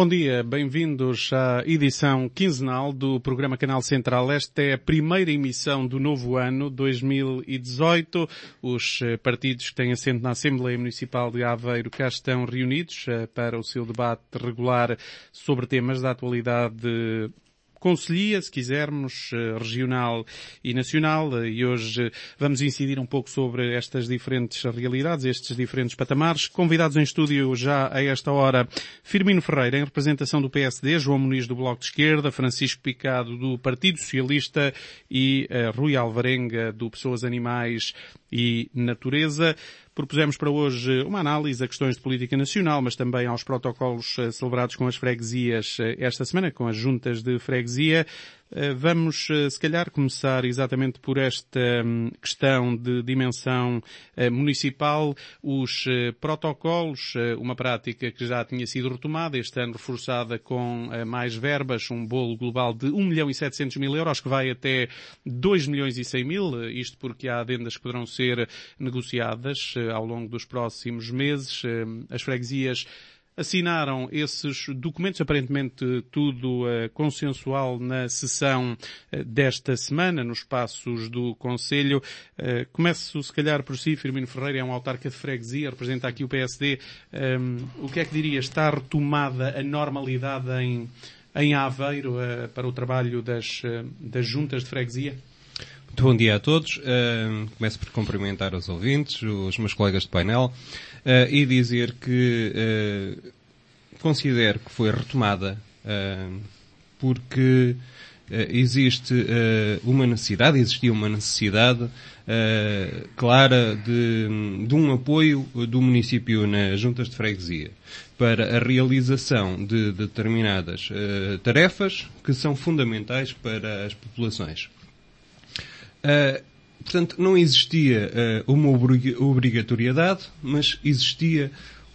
Bom dia, bem-vindos à edição quinzenal do programa Canal Central. Esta é a primeira emissão do novo ano, 2018. Os partidos que têm assento na Assembleia Municipal de Aveiro cá estão reunidos para o seu debate regular sobre temas da atualidade concelhia, se quisermos, regional e nacional, e hoje vamos incidir um pouco sobre estas diferentes realidades, estes diferentes patamares. Convidados em estúdio já a esta hora, Firmino Ferreira, em representação do PSD, João Muniz do Bloco de Esquerda, Francisco Picado do Partido Socialista e Rui Alvarenga do Pessoas, Animais e Natureza. Propusemos para hoje uma análise a questões de política nacional, mas também aos protocolos celebrados com as freguesias esta semana, com as juntas de freguesia. Vamos, se calhar, começar exatamente por esta questão de dimensão municipal. Os protocolos, uma prática que já tinha sido retomada, este ano reforçada com mais verbas, um bolo global de 1.700.000 euros, que vai até 2.100.000, isto porque há adendas que poderão ser negociadas ao longo dos próximos meses. As freguesias assinaram esses documentos, aparentemente tudo consensual na sessão desta semana, nos passos do Conselho. Começo, se calhar, por si, Firmino Ferreira, é um autarca de freguesia, representa aqui o PSD. O que é que diria? Está retomada a normalidade em Aveiro para o trabalho das juntas de freguesia? Muito bom dia a todos. Começo por cumprimentar os ouvintes, os meus colegas de painel, e dizer que considero que foi retomada porque existia uma necessidade clara de um apoio do município nas juntas de freguesia para a realização de determinadas tarefas que são fundamentais para as populações. Portanto, não existia uma obrigatoriedade, mas existia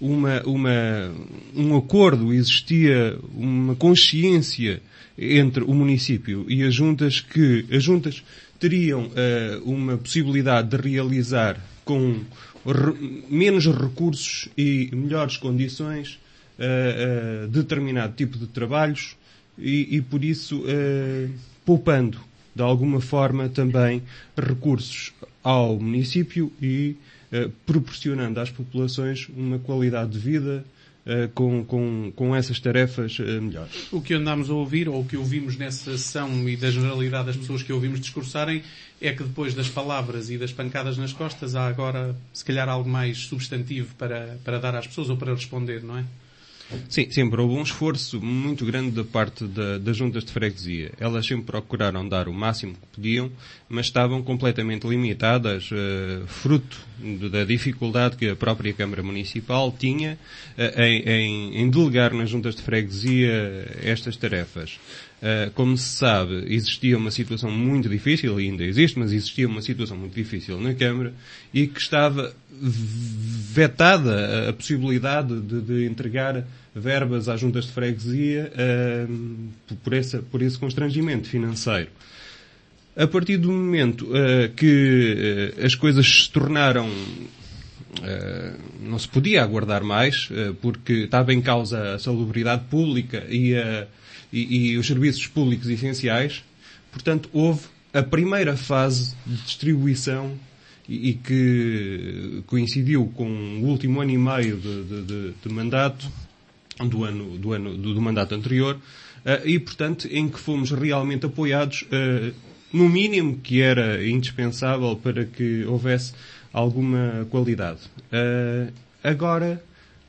um acordo, existia uma consciência entre o município e as juntas, que as juntas teriam uma possibilidade de realizar com menos recursos e melhores condições determinado tipo de trabalhos e por isso poupando de alguma forma também recursos ao município e proporcionando às populações uma qualidade de vida com essas tarefas melhores. O que andámos a ouvir, ou o que ouvimos nessa sessão e da generalidade das pessoas que ouvimos discursarem, é que depois das palavras e das pancadas nas costas há agora, se calhar, algo mais substantivo para dar às pessoas ou para responder, não é? Sim, sempre houve um esforço muito grande da parte das juntas de freguesia. Elas sempre procuraram dar o máximo que podiam, mas estavam completamente limitadas, fruto da dificuldade que a própria Câmara Municipal tinha em delegar nas juntas de freguesia estas tarefas. Como se sabe, existia uma situação muito difícil, e ainda existe, mas existia uma situação muito difícil na Câmara e que estava vetada a possibilidade de entregar verbas às juntas de freguesia por esse constrangimento financeiro. A partir do momento que as coisas se tornaram não se podia aguardar mais, porque estava em causa a salubridade pública e os serviços públicos essenciais. Portanto, houve a primeira fase de distribuição e que coincidiu com o último ano e meio de mandato, do mandato anterior, e, portanto, em que fomos realmente apoiados no mínimo que era indispensável para que houvesse alguma qualidade. Agora,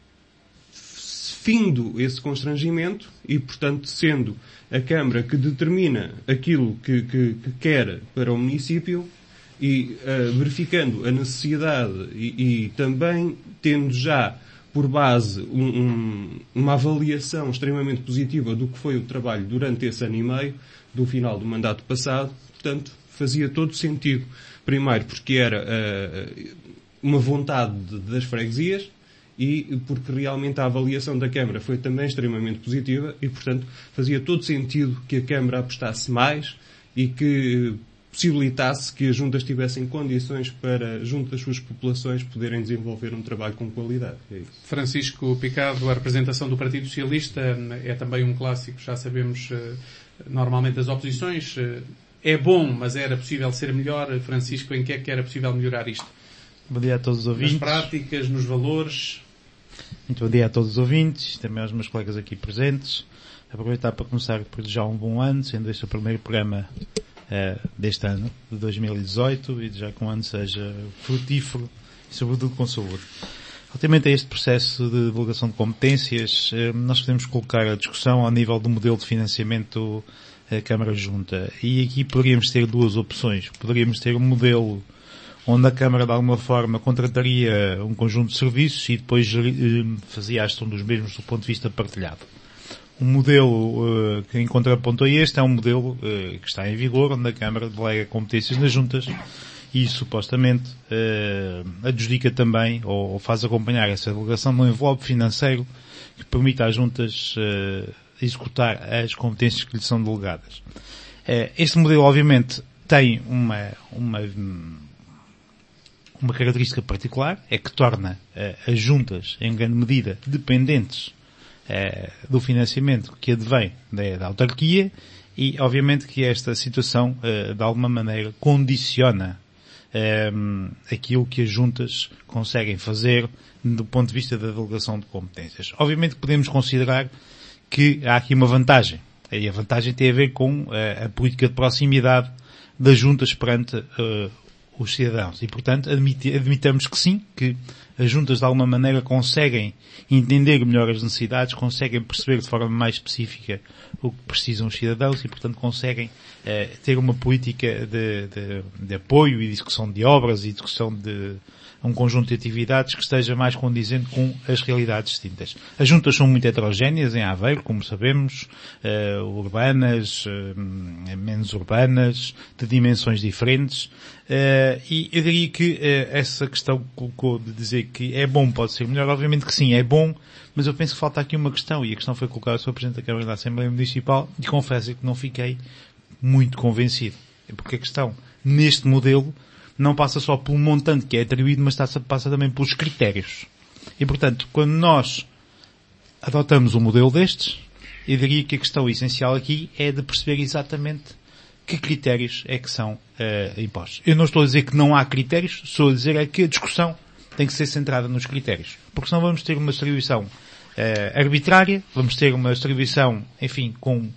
findo esse constrangimento e, portanto, sendo a Câmara que determina aquilo que quer para o município e verificando a necessidade e também tendo já por base uma avaliação extremamente positiva do que foi o trabalho durante esse ano e meio, do final do mandato passado, portanto, fazia todo sentido. Primeiro, porque era uma vontade das freguesias e porque realmente a avaliação da Câmara foi também extremamente positiva e, portanto, fazia todo sentido que a Câmara apostasse mais e que possibilitasse que as juntas tivessem condições para, junto às suas populações, poderem desenvolver um trabalho com qualidade. É isso. Francisco Picado, a representação do Partido Socialista é também um clássico, já sabemos normalmente das oposições. É bom, mas era possível ser melhor. Francisco, em que é que era possível melhorar isto? Bom dia a todos os ouvintes. Nas práticas, nos valores. Muito bom dia a todos os ouvintes, também aos meus colegas aqui presentes. Aproveitar para começar por desejar um bom ano, sendo este o primeiro programa deste ano, de 2018, e desejar que o ano seja frutífero e sobretudo com saúde. Relativamente a este processo de divulgação de competências, nós podemos colocar a discussão ao nível do modelo de financiamento Câmara-Junta. E aqui poderíamos ter duas opções. Poderíamos ter um modelo onde a Câmara de alguma forma contrataria um conjunto de serviços e depois fazia a gestão dos mesmos do ponto de vista partilhado. Um modelo que em contraponto a este é um modelo que está em vigor, onde a Câmara delega competências nas juntas e supostamente adjudica também ou faz acompanhar essa delegação de um envelope financeiro que permita às juntas executar as competências que lhes são delegadas. Este modelo obviamente tem uma característica particular, é que torna as juntas em grande medida dependentes do financiamento que advém da autarquia e, obviamente, que esta situação, de alguma maneira, condiciona aquilo que as juntas conseguem fazer do ponto de vista da delegação de competências. Obviamente que podemos considerar que há aqui uma vantagem. E a vantagem tem a ver com a política de proximidade das juntas perante os cidadãos. E, portanto, admitamos que sim, que as juntas de alguma maneira conseguem entender melhor as necessidades, conseguem perceber de forma mais específica o que precisam os cidadãos e, portanto, conseguem ter uma política de apoio e discussão de obras e discussão de um conjunto de atividades que esteja mais condizente com as realidades distintas. As juntas são muito heterogéneas em Aveiro, como sabemos, urbanas, menos urbanas, de dimensões diferentes, e eu diria que essa questão que colocou de dizer que é bom, pode ser melhor, obviamente que sim, é bom, mas eu penso que falta aqui uma questão, e a questão foi colocada sobre o Presidente da Câmara da Assembleia Municipal, e confesso que não fiquei muito convencido. Porque a questão, neste modelo, não passa só pelo montante que é atribuído, mas passa também pelos critérios. E, portanto, quando nós adotamos um modelo destes, eu diria que a questão essencial aqui é de perceber exatamente que critérios é que são impostos. Eu não estou a dizer que não há critérios, estou a dizer é que a discussão tem que ser centrada nos critérios. Porque senão vamos ter uma distribuição arbitrária, vamos ter uma distribuição, enfim, com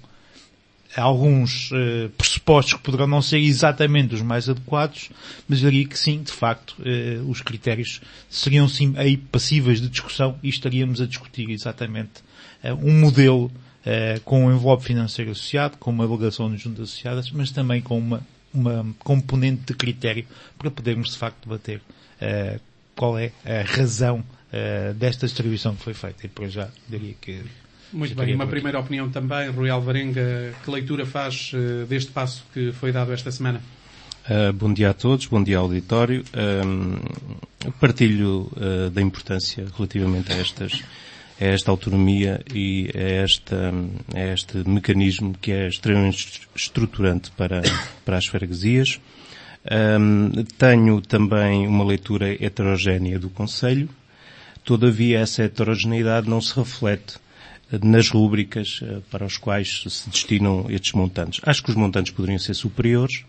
alguns pressupostos que poderão não ser exatamente os mais adequados, mas eu diria que sim, de facto, os critérios seriam sim aí passíveis de discussão e estaríamos a discutir exatamente um modelo com um envelope financeiro associado, com uma delegação de juntas associadas, mas também com uma componente de critério para podermos de facto debater qual é a razão desta distribuição que foi feita. E por já diria que... Muito bem, uma primeira opinião também, Rui Alvarenga, que leitura faz deste passo que foi dado esta semana? Bom dia a todos, bom dia ao auditório. Partilho da importância relativamente a esta autonomia e a este mecanismo que é extremamente estruturante para as freguesias. Tenho também uma leitura heterogénea do Conselho, todavia essa heterogeneidade não se reflete nas rúbricas para os quais se destinam estes montantes. Acho que os montantes poderiam ser superiores.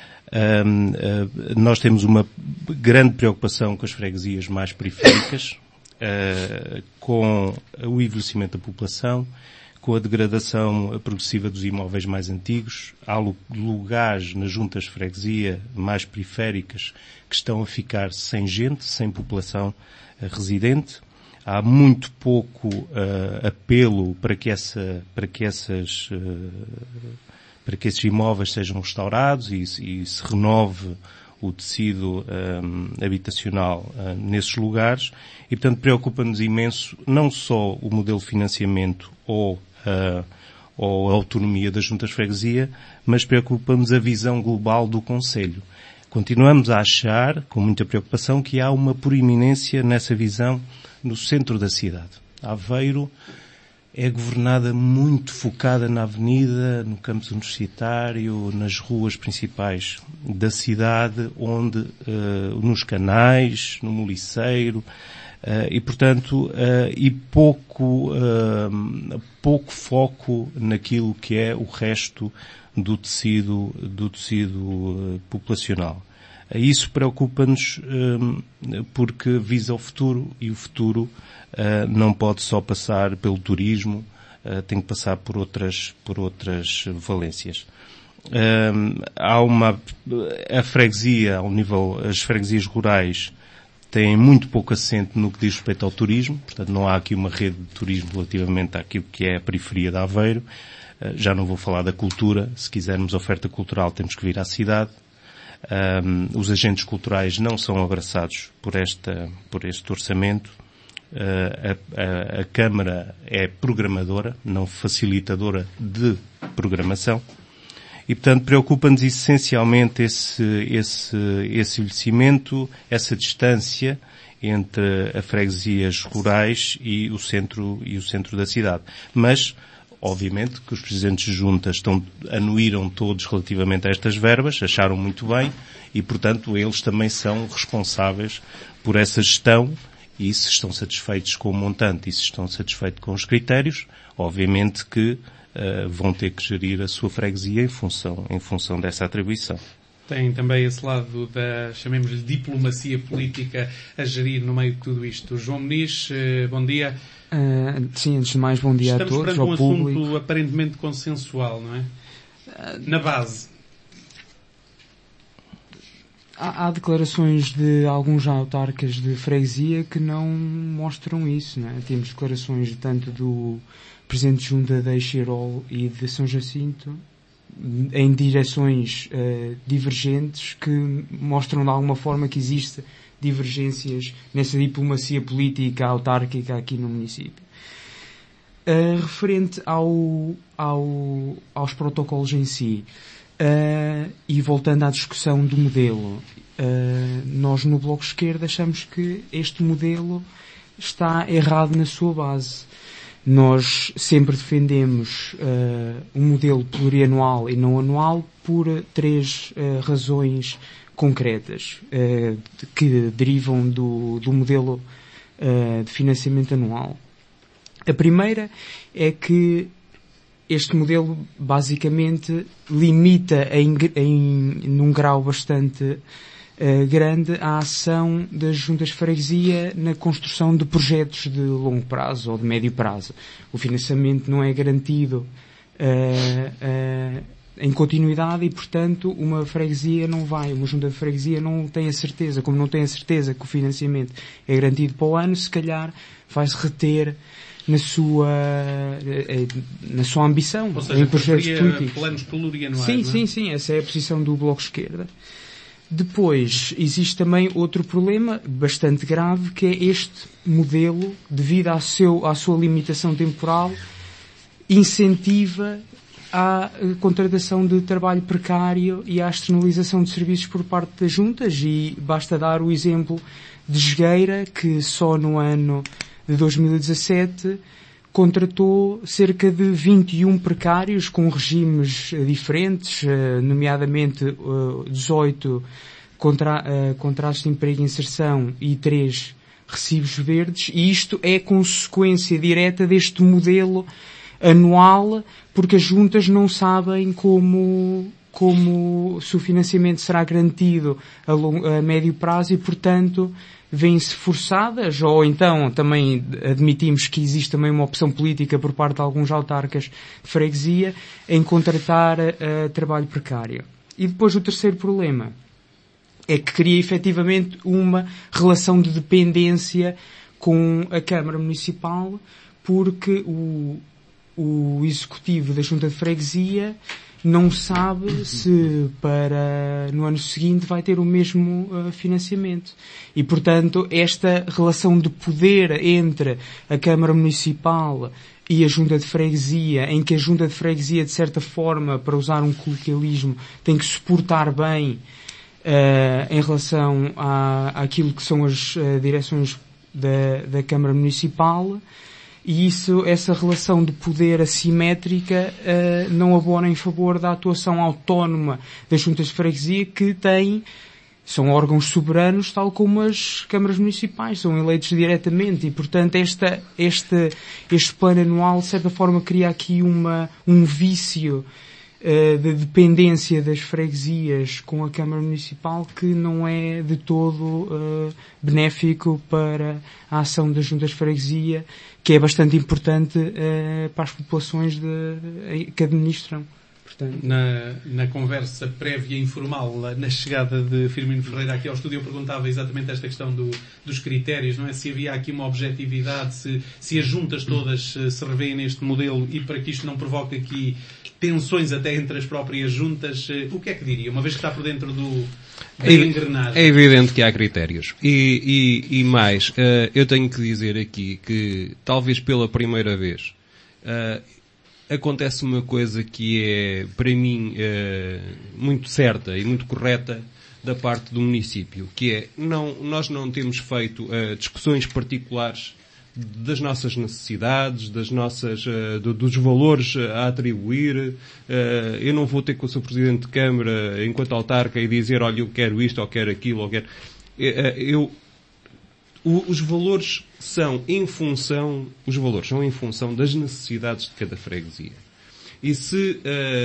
Nós temos uma grande preocupação com as freguesias mais periféricas, com o envelhecimento da população, com a degradação progressiva dos imóveis mais antigos. Há lugares nas juntas de freguesia mais periféricas que estão a ficar sem gente, sem população residente. Há muito pouco apelo para que esses imóveis sejam restaurados e se renove o tecido habitacional nesses lugares. E, portanto, preocupa-nos imenso não só o modelo de financiamento ou a autonomia das juntas de freguesia, mas preocupa-nos a visão global do Conselho. Continuamos a achar, com muita preocupação, que há uma proeminência nessa visão no centro da cidade. Aveiro é governada muito focada na avenida, no campus universitário, nas ruas principais da cidade, onde, nos canais, no Moliceiro, e portanto, e pouco foco naquilo que é o resto do tecido populacional. Isso preocupa-nos porque visa o futuro, e o futuro não pode só passar pelo turismo, tem que passar por outras valências. A freguesia, ao nível, as freguesias rurais têm muito pouco assento no que diz respeito ao turismo, portanto não há aqui uma rede de turismo relativamente àquilo que é a periferia de Aveiro. Já não vou falar da cultura, se quisermos oferta cultural temos que vir à cidade. Os agentes culturais não são abraçados por este orçamento. A Câmara é programadora, não facilitadora de programação. E, portanto, preocupa-nos essencialmente esse envelhecimento, essa distância entre as freguesias rurais e o centro da cidade. Mas, obviamente, que os presidentes de juntas anuíram todos relativamente a estas verbas, acharam muito bem, e, portanto, eles também são responsáveis por essa gestão, e se estão satisfeitos com o montante e se estão satisfeitos com os critérios, obviamente que vão ter que gerir a sua freguesia em função dessa atribuição. Tem também esse lado da, chamemos-lhe, diplomacia política a gerir no meio de tudo isto. João Muniz, bom dia. Sim, antes de mais, bom dia a todos, ao público. Estamos perante um assunto aparentemente consensual, não é? Na base. Há declarações de alguns autarcas de freguesia que não mostram isso, não é? Temos declarações tanto do Presidente de Junta de Eixeirol e de São Jacinto em direções divergentes que mostram de alguma forma que existe divergências nessa diplomacia política autárquica aqui no município. Referente aos protocolos em si, e voltando à discussão do modelo, nós no Bloco Esquerdo achamos que este modelo está errado na sua base. Nós sempre defendemos um modelo plurianual e não anual por 3 razões concretas que derivam do modelo de financiamento anual. A primeira é que este modelo basicamente limita num grau bastante grande a ação das juntas de freguesia na construção de projetos de longo prazo ou de médio prazo. O financiamento não é garantido em continuidade e, portanto, uma junta de freguesia não tem a certeza, como não tem a certeza que o financiamento é garantido para o ano, se calhar vai-se reter na sua ambição. Ou seja, em projetos políticos. Planos plurianuais. Sim, essa é a posição do Bloco Esquerda. Depois, existe também outro problema bastante grave, que é este modelo, devido à sua limitação temporal, incentiva à contratação de trabalho precário e à externalização de serviços por parte das juntas, e basta dar o exemplo de Jogueira, que só no ano de 2017 contratou cerca de 21 precários com regimes diferentes, nomeadamente 18 contratos de emprego e inserção e 3 recibos verdes, e isto é consequência direta deste modelo anual, porque as juntas não sabem se o financiamento será garantido a médio prazo e, portanto, vêm-se forçadas, ou então também admitimos que existe também uma opção política por parte de alguns autarcas de freguesia em contratar trabalho precário. E depois o terceiro problema é que cria efetivamente uma relação de dependência com a Câmara Municipal, porque o executivo da Junta de Freguesia não sabe se no ano seguinte vai ter o mesmo financiamento. E, portanto, esta relação de poder entre a Câmara Municipal e a Junta de Freguesia, em que a Junta de Freguesia, de certa forma, para usar um coloquialismo, tem que suportar bem em relação àquilo que são as direções da Câmara Municipal, E essa relação de poder assimétrica não abona em favor da atuação autónoma das juntas de freguesia, que são órgãos soberanos, tal como as câmaras municipais, são eleitos diretamente, e portanto este plano anual de certa forma cria aqui um vício de dependência das freguesias com a Câmara Municipal, que não é de todo benéfico para a ação das juntas de freguesia, que é bastante importante para as populações que administram. Portanto, na conversa prévia informal, na chegada de Firmino Ferreira aqui ao estúdio, eu perguntava exatamente esta questão dos critérios, não é? Se havia aqui uma objetividade, se as juntas todas se revêem neste modelo, e para que isto não provoque aqui tensões até entre as próprias juntas, o que é que diria, uma vez que está por dentro da engrenagem? É evidente que há critérios. E mais, eu tenho que dizer aqui que, talvez pela primeira vez, acontece uma coisa que é, para mim, muito certa e muito correta da parte do município, que é, nós não temos feito discussões particulares das nossas necessidades, dos valores a atribuir. Eu não vou ter com o Sr. Presidente de Câmara, enquanto autarca, e dizer, olha, eu quero isto, ou quero aquilo, ou quero... Os valores são em função das necessidades de cada freguesia. E se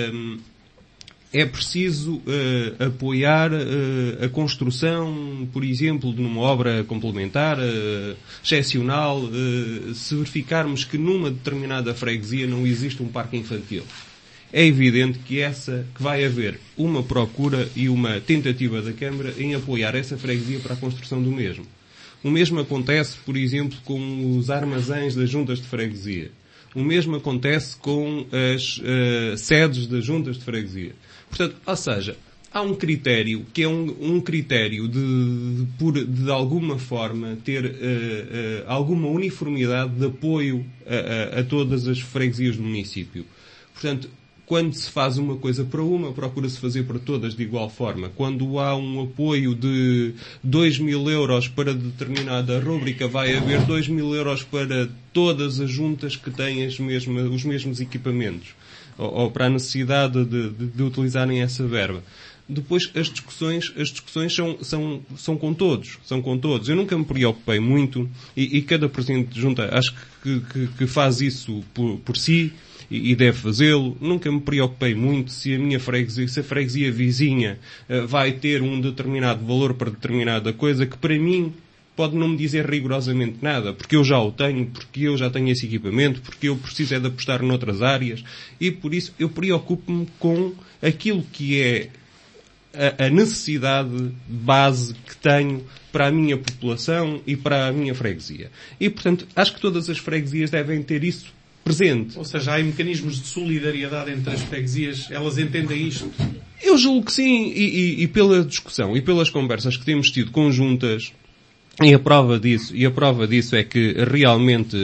é preciso apoiar a construção, por exemplo, de uma obra complementar, excepcional, se verificarmos que numa determinada freguesia não existe um parque infantil, é evidente que vai haver uma procura e uma tentativa da Câmara em apoiar essa freguesia para a construção do mesmo. O mesmo acontece, por exemplo, com os armazéns das juntas de freguesia. O mesmo acontece com as sedes das juntas de freguesia. Portanto, ou seja, há um critério que é um critério de alguma forma ter alguma uniformidade de apoio a todas as freguesias do município. Portanto, quando se faz uma coisa para uma, procura-se fazer para todas de igual forma. Quando há um apoio de 2.000 euros para determinada rúbrica, vai haver 2.000 euros para todas as juntas que têm os mesmos equipamentos, ou para a necessidade de utilizarem essa verba. Depois, as discussões são com todos. Eu nunca me preocupei muito, e cada presidente de junta acho que faz isso por si, e deve fazê-lo. Nunca me preocupei muito se a freguesia vizinha vai ter um determinado valor para determinada coisa, que para mim pode não me dizer rigorosamente nada, porque eu já o tenho, porque eu já tenho esse equipamento, porque eu preciso de apostar noutras áreas, e por isso eu preocupo-me com aquilo que é a necessidade base que tenho para a minha população e para a minha freguesia. E, portanto, acho que todas as freguesias devem ter isso presente. Ou seja, há mecanismos de solidariedade entre as freguesias, elas entendem isto? Eu julgo que sim, e pela discussão e pelas conversas que temos tido conjuntas, e a prova disso é que realmente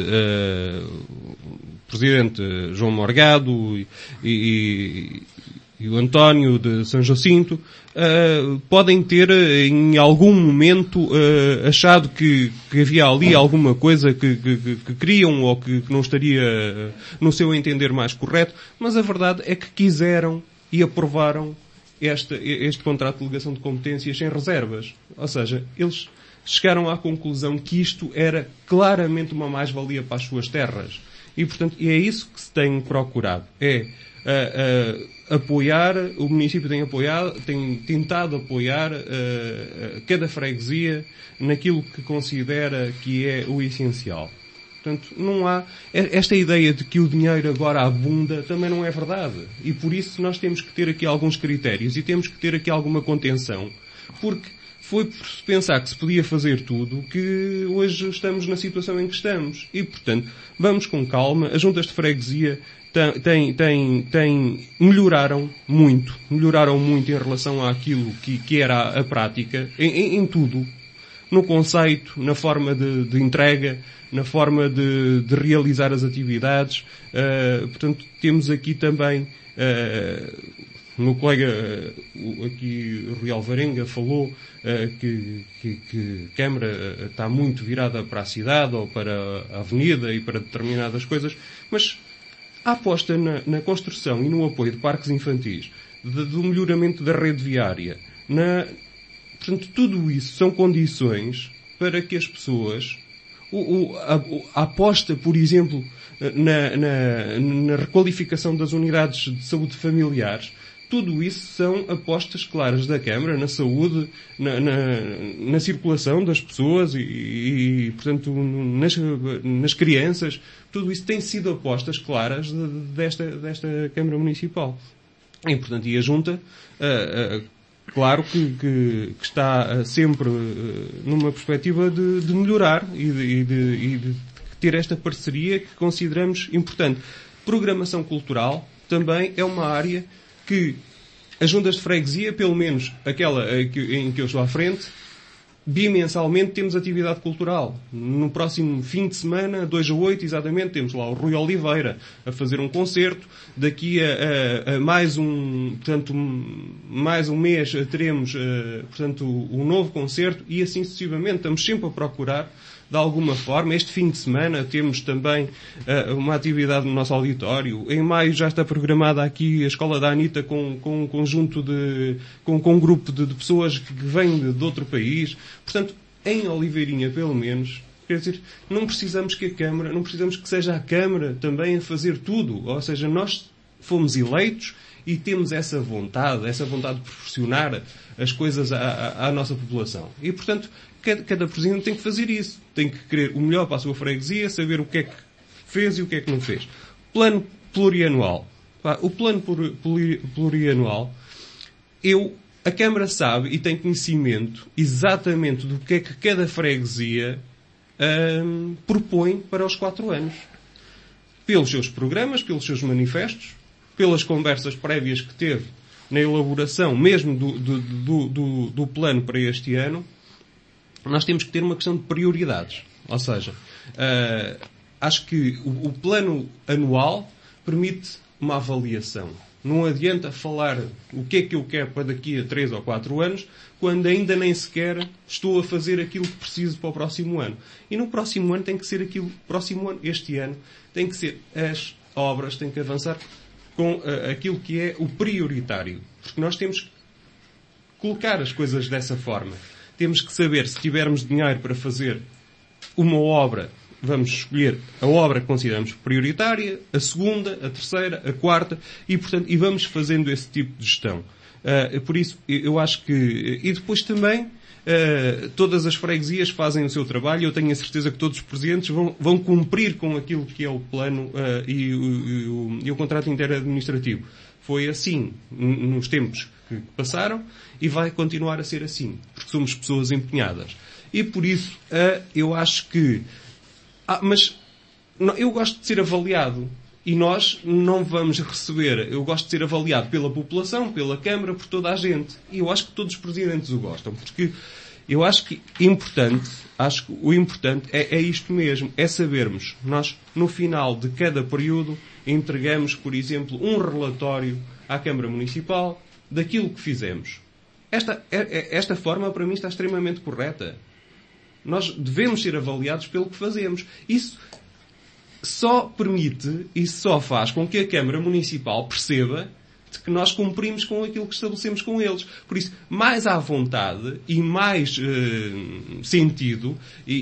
o Presidente João Morgado e o António de São Jacinto podem ter em algum momento achado que havia ali alguma coisa que queriam ou que não estaria no seu entender mais correto, mas a verdade é que quiseram e aprovaram este contrato de delegação de competências sem reservas. Ou seja, eles chegaram à conclusão que isto era claramente uma mais-valia para as suas terras. E, portanto, é isso que se tem procurado. Apoiar, o município tem tentado apoiar cada freguesia naquilo que considera que é o essencial. Portanto, não há... Esta ideia de que o dinheiro agora abunda também não é verdade. E por isso nós temos que ter aqui alguns critérios e temos que ter aqui alguma contenção. Porque foi por pensar que se podia fazer tudo que hoje estamos na situação em que estamos. E, portanto, vamos com calma. As juntas de freguesia melhoraram muito em relação àquilo que era a prática, em tudo. No conceito, na forma de entrega, na forma de realizar as atividades. Portanto, temos aqui também O meu colega aqui, Rui Alvarenga, falou que Câmara está muito virada para a cidade ou para a avenida e para determinadas coisas, mas a aposta na construção e no apoio de parques infantis, do melhoramento da rede viária, portanto, tudo isso são condições para que as pessoas... A aposta, por exemplo, na requalificação das unidades de saúde familiares, tudo isso são apostas claras da Câmara na saúde, na circulação das pessoas e portanto, nas crianças. Tudo isso tem sido apostas claras desta Câmara Municipal. E, portanto, a Junta, claro que está sempre numa perspectiva de melhorar e de ter esta parceria que consideramos importante. Programação cultural também é uma área que as juntas de freguesia, pelo menos aquela em que eu estou à frente, bimensalmente temos atividade cultural. No próximo fim de semana, 2 a 8, exatamente, temos lá o Rui Oliveira a fazer um concerto. Daqui a mais um mês teremos, portanto, um novo concerto e assim sucessivamente. Estamos sempre a procurar, de alguma forma. Este fim de semana temos também uma atividade no nosso auditório. Em maio já está programada aqui a Escola da Anitta com um conjunto com um grupo de pessoas que vêm de outro país. Portanto, em Oliveirinha, pelo menos, quer dizer, não precisamos que seja a Câmara também a fazer tudo. Ou seja, nós fomos eleitos e temos essa vontade de proporcionar as coisas à nossa população. E, portanto, cada presidente tem que fazer isso. Tem que querer o melhor para a sua freguesia, saber o que é que fez e o que é que não fez. Plano plurianual. O plano plurianual, a Câmara sabe e tem conhecimento exatamente do que é que cada freguesia propõe para os 4 anos. Pelos seus programas, pelos seus manifestos, pelas conversas prévias que teve na elaboração mesmo do plano para este ano. Nós temos que ter uma questão de prioridades. Ou seja, acho que o plano anual permite uma avaliação. Não adianta falar o que é que eu quero para daqui a 3 ou 4 anos, quando ainda nem sequer estou a fazer aquilo que preciso para o próximo ano. E no próximo ano tem que ser este ano, tem que ser as obras, tem que avançar com aquilo que é o prioritário. Porque nós temos que colocar as coisas dessa forma. Temos que saber, se tivermos dinheiro para fazer uma obra, vamos escolher a obra que consideramos prioritária, a segunda, a terceira, a quarta, e, portanto, vamos fazendo esse tipo de gestão. Por isso, eu acho que... E depois também, todas as freguesias fazem o seu trabalho, eu tenho a certeza que todos os presidentes vão cumprir com aquilo que é o plano e o contrato interadministrativo. Foi assim nos tempos que passaram e vai continuar a ser assim, porque somos pessoas empenhadas. E por isso, eu acho que... mas eu gosto de ser avaliado e nós não vamos receber... Eu gosto de ser avaliado pela população, pela Câmara, por toda a gente. E eu acho que todos os presidentes o gostam, porque eu acho que o importante é isto mesmo, é sabermos. Nós, no final de cada período, entregamos, por exemplo, um relatório à Câmara Municipal daquilo que fizemos. Esta forma, para mim, está extremamente correta. Nós devemos ser avaliados pelo que fazemos. Isso só permite e só faz com que a Câmara Municipal perceba que nós cumprimos com aquilo que estabelecemos com eles. Por isso, mais à vontade e mais sentido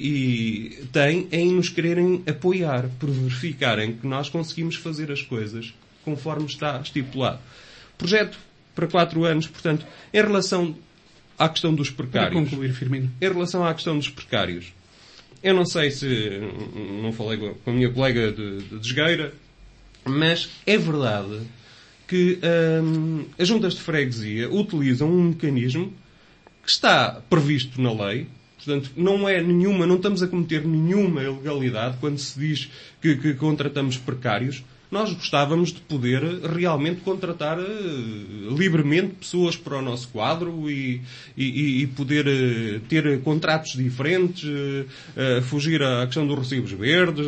tem em nos quererem apoiar, por verificarem que nós conseguimos fazer as coisas conforme está estipulado. Projeto para 4 anos, portanto, em relação à questão dos precários. Para concluir, Firmino. Em relação à questão dos precários, eu não sei se... Não falei com a minha colega de Esgueira, mas é verdade que as juntas de freguesia utilizam um mecanismo que está previsto na lei. Portanto, não estamos a cometer nenhuma ilegalidade quando se diz que contratamos precários. nós gostávamos de poder realmente contratar livremente pessoas para o nosso quadro e poder ter contratos diferentes, fugir à questão dos recibos verdes,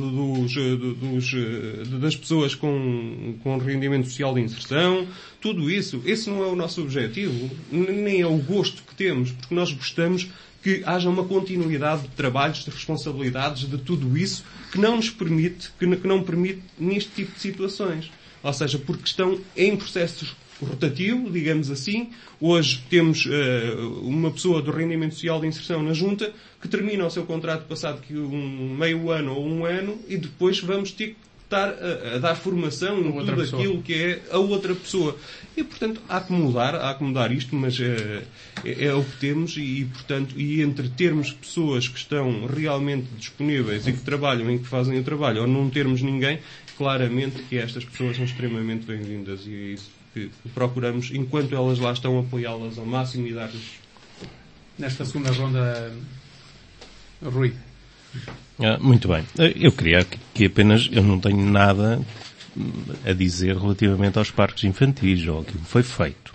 das pessoas com rendimento social de inserção, tudo isso. Esse não é o nosso objetivo, nem é o gosto que temos, porque nós gostamos que haja uma continuidade de trabalhos, de responsabilidades, de tudo isso, que não nos permite, que não permite neste tipo de situações. Ou seja, porque estão em processos rotativo, digamos assim. Hoje temos uma pessoa do rendimento social de inserção na Junta que termina o seu contrato passado um meio ano ou um ano e depois vamos ter que estar a dar formação em tudo aquilo que é a outra pessoa. E, portanto, há que mudar isto, mas é o que temos e, portanto, e entre termos pessoas que estão realmente disponíveis e que trabalham e que fazem o trabalho ou não termos ninguém, claramente que estas pessoas são extremamente bem-vindas e é isso que procuramos, enquanto elas lá estão, apoiá-las ao máximo e dar-lhes. Nesta segunda ronda, Rui. Muito bem. Eu queria que apenas, eu não tenho nada a dizer relativamente aos parques infantis ou aquilo que foi feito.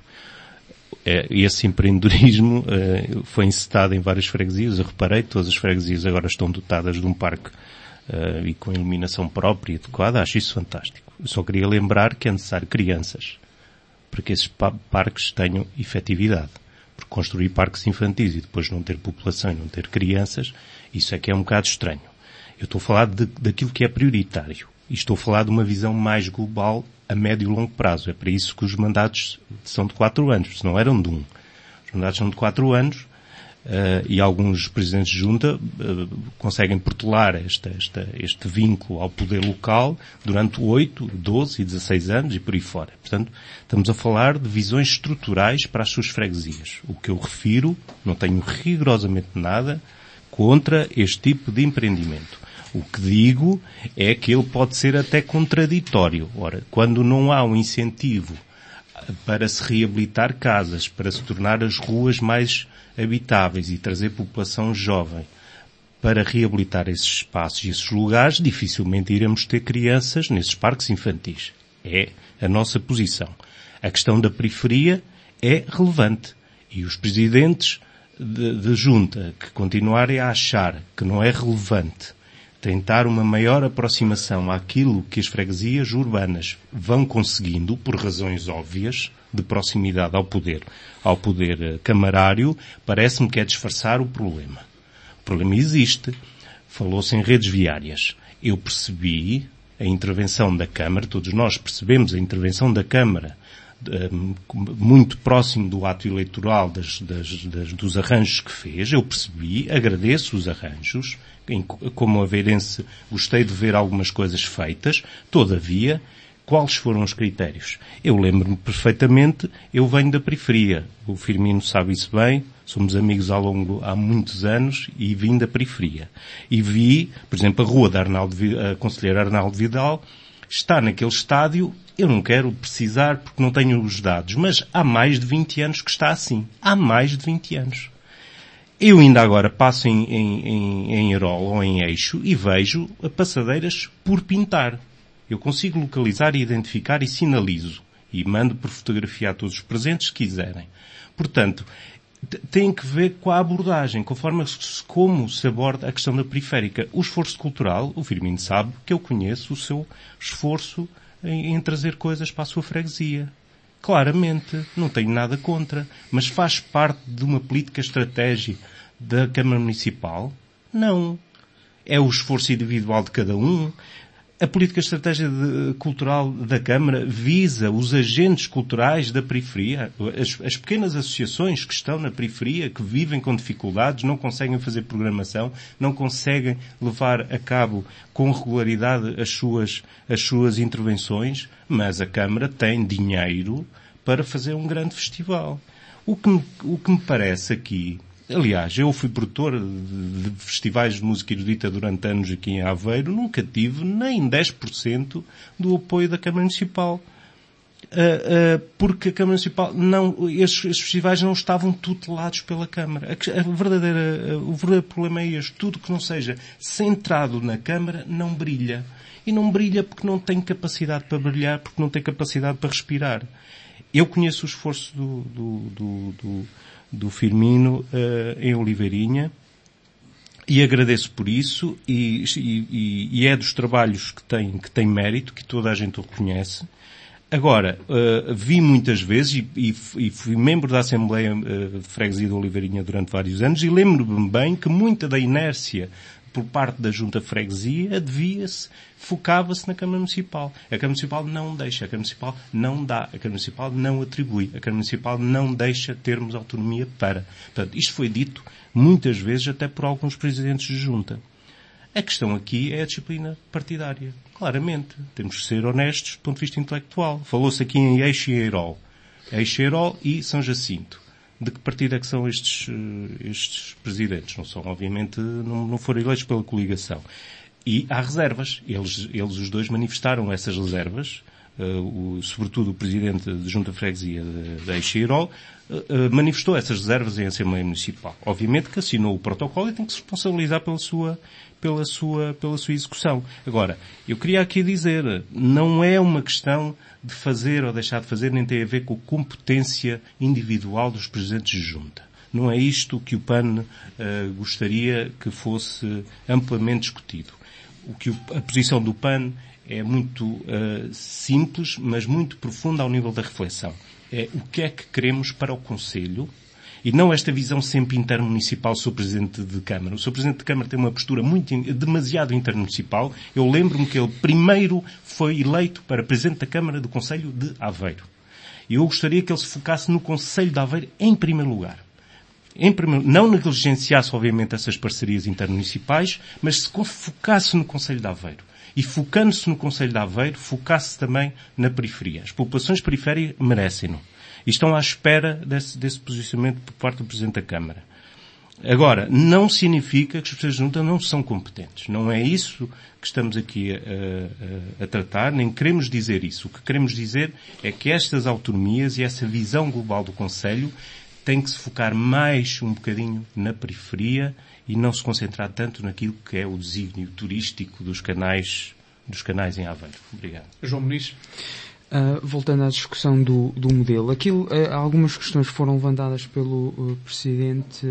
Esse empreendedorismo foi encetado em várias freguesias. Eu reparei que todas as freguesias agora estão dotadas de um parque e com iluminação própria e adequada. Acho isso fantástico. Eu só queria lembrar que é necessário crianças para que esses parques tenham efetividade. Porque construir parques infantis e depois não ter população e não ter crianças, isso é que é um bocado estranho. Eu estou a falar daquilo que é prioritário. E estou a falar de uma visão mais global a médio e longo prazo. É para isso que os mandatos são de 4 anos, se não eram de 1. Os mandatos são de 4 anos e alguns presidentes de junta conseguem protelar este vínculo ao poder local durante 8, 12 e 16 anos e por aí fora. Portanto, estamos a falar de visões estruturais para as suas freguesias. O que eu refiro, não tenho rigorosamente nada contra este tipo de empreendimento. O que digo é que ele pode ser até contraditório. Ora, quando não há um incentivo para se reabilitar casas, para se tornar as ruas mais habitáveis e trazer população jovem para reabilitar esses espaços e esses lugares, dificilmente iremos ter crianças nesses parques infantis. É a nossa posição. A questão da periferia é relevante. E os presidentes de junta que continuarem a achar que não é relevante tentar uma maior aproximação àquilo que as freguesias urbanas vão conseguindo, por razões óbvias, de proximidade ao poder camarário, parece-me que é disfarçar o problema. O problema existe. Falou-se em redes viárias. Eu percebi a intervenção da Câmara, todos nós percebemos a intervenção da Câmara, muito próximo do ato eleitoral dos arranjos que fez. Eu percebi, agradeço os arranjos, como aveirense gostei de ver algumas coisas feitas. Todavia, quais foram os critérios? Eu lembro-me perfeitamente, eu venho da periferia, o Firmino sabe isso bem, somos amigos há muitos anos e vim da periferia. E vi, por exemplo, a rua da Conselheiro Arnaldo Vidal está naquele estádio. Eu não quero precisar porque não tenho os dados, mas há mais de 20 anos que está assim. Há mais de 20 anos. Eu ainda agora passo em Herol ou em Eixo e vejo passadeiras por pintar. Eu consigo localizar e identificar e sinalizo. E mando por fotografia a todos os presentes se quiserem. Portanto, tem que ver com a abordagem, com a forma como se aborda a questão da periférica. O esforço cultural, o Firmino sabe que eu conheço o seu esforço em trazer coisas para a sua freguesia. Claramente, não tenho nada contra, mas faz parte de uma política estratégica da Câmara Municipal? Não. É o esforço individual de cada um. A política estratégica cultural da Câmara visa os agentes culturais da periferia, as pequenas associações que estão na periferia, que vivem com dificuldades, não conseguem fazer programação, não conseguem levar a cabo com regularidade as suas intervenções, mas a Câmara tem dinheiro para fazer um grande festival. O que me parece aqui... Aliás, eu fui produtor de festivais de música erudita durante anos aqui em Aveiro, nunca tive nem 10% do apoio da Câmara Municipal. Porque a Câmara Municipal estes festivais não estavam tutelados pela Câmara. O verdadeiro problema é este. Tudo que não seja centrado na Câmara não brilha. e não brilha porque não tem capacidade para brilhar, porque não tem capacidade para respirar. Eu conheço o esforço do Firmino em Oliveirinha e agradeço por isso e é dos trabalhos que tem mérito, que toda a gente o reconhece. Agora, vi muitas vezes e fui membro da Assembleia de Freguesia de Oliveirinha durante vários anos e lembro-me bem que muita da inércia por parte da Junta de Freguesia focava-se na Câmara Municipal. A Câmara Municipal não deixa, a Câmara Municipal não dá, a Câmara Municipal não atribui, a Câmara Municipal não deixa termos autonomia para. Portanto, isto foi dito muitas vezes até por alguns presidentes de Junta. A questão aqui é a disciplina partidária. Claramente. Temos que ser honestos do ponto de vista intelectual. Falou-se aqui em Eixo e Eirol. Eixo, Eirol e São Jacinto. De que partido é que são estes presidentes? Não são, obviamente, não foram eleitos pela coligação. E há reservas. Eles os dois manifestaram essas reservas. Sobretudo o presidente de Junta de Freguesia da Eixo e Eirol manifestou essas reservas em Assembleia Municipal. Obviamente que assinou o protocolo e tem que se responsabilizar pela sua execução. Agora, eu queria aqui dizer, não é uma questão de fazer ou deixar de fazer, nem tem a ver com a competência individual dos presidentes de junta. Não é isto que o PAN gostaria que fosse amplamente discutido. A posição do PAN é muito simples, mas muito profunda ao nível da reflexão. É o que é que queremos para o Conselho, e não esta visão sempre intermunicipal sobre o Presidente de Câmara. O Sr. Presidente de Câmara tem uma postura demasiado intermunicipal. Eu lembro-me que ele primeiro foi eleito para Presidente da Câmara do Conselho de Aveiro. E eu gostaria que ele se focasse no Conselho de Aveiro em primeiro lugar. Não negligenciasse, obviamente, essas parcerias intermunicipais, mas se focasse no Conselho de Aveiro. E focando-se no Conselho de Aveiro, focasse também na periferia. As populações periféricas merecem-no. E estão à espera desse posicionamento por parte do Presidente da Câmara. Agora, não significa que os Presidentes de Junta não são competentes. Não é isso que estamos aqui a tratar, nem queremos dizer isso. O que queremos dizer é que estas autonomias e essa visão global do Conselho têm que se focar mais um bocadinho na periferia e não se concentrar tanto naquilo que é o desígnio turístico dos canais em Aveiro. Obrigado. João Muniz. Voltando à discussão do modelo, algumas questões foram levantadas pelo Presidente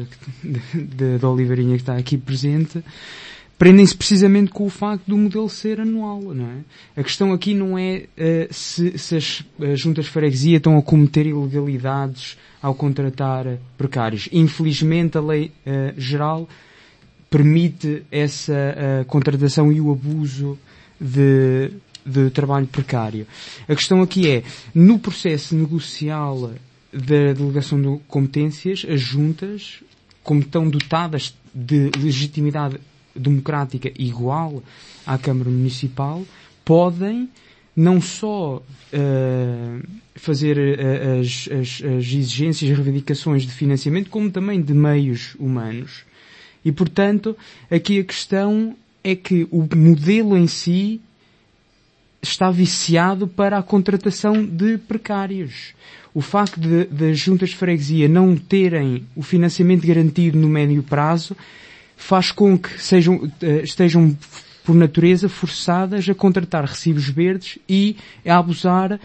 da Oliveirinha que está aqui presente, prendem-se precisamente com o facto do modelo ser anual, não é? A questão aqui não é se as juntas de freguesia estão a cometer ilegalidades ao contratar precários. Infelizmente a lei geral permite essa contratação e o abuso de trabalho precário. A questão aqui é, no processo negocial da delegação de competências, as juntas, como estão dotadas de legitimidade democrática igual à Câmara Municipal, podem não só fazer as exigências e reivindicações de financiamento, como também de meios humanos. E, portanto, aqui a questão é que o modelo em si está viciado para a contratação de precários. O facto das juntas de freguesia não terem o financiamento garantido no médio prazo faz com que estejam por natureza forçadas a contratar recibos verdes e a abusar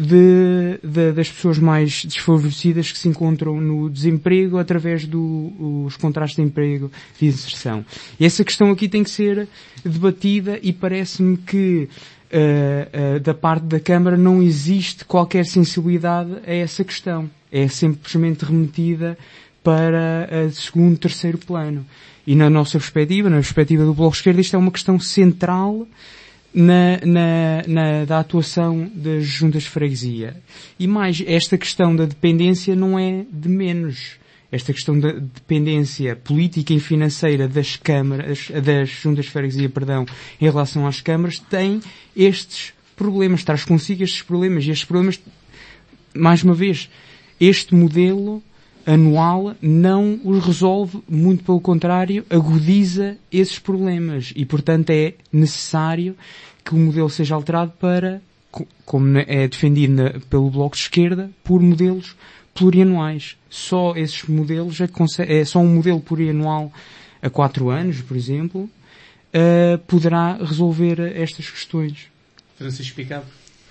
das pessoas mais desfavorecidas que se encontram no desemprego através dos contratos de emprego de inserção. E essa questão aqui tem que ser debatida e parece-me que da parte da Câmara não existe qualquer sensibilidade a essa questão. É simplesmente remetida para segundo, terceiro plano. E na nossa perspectiva, na perspectiva do Bloco de Esquerda, isto é uma questão central da atuação das juntas de freguesia. E mais, esta questão da dependência não é de menos. Esta questão da dependência política e financeira das juntas de freguesia, em relação às câmaras, tem estes problemas, traz consigo estes problemas. E estes problemas, mais uma vez, este modelo anual não os resolve, muito pelo contrário, agudiza esses problemas. E, portanto, é necessário que o modelo seja alterado para, como é defendido pelo Bloco de Esquerda, por modelos plurianuais. Só esses modelos, só um modelo plurianual a 4 anos, por exemplo, poderá resolver estas questões. Francisco Picado?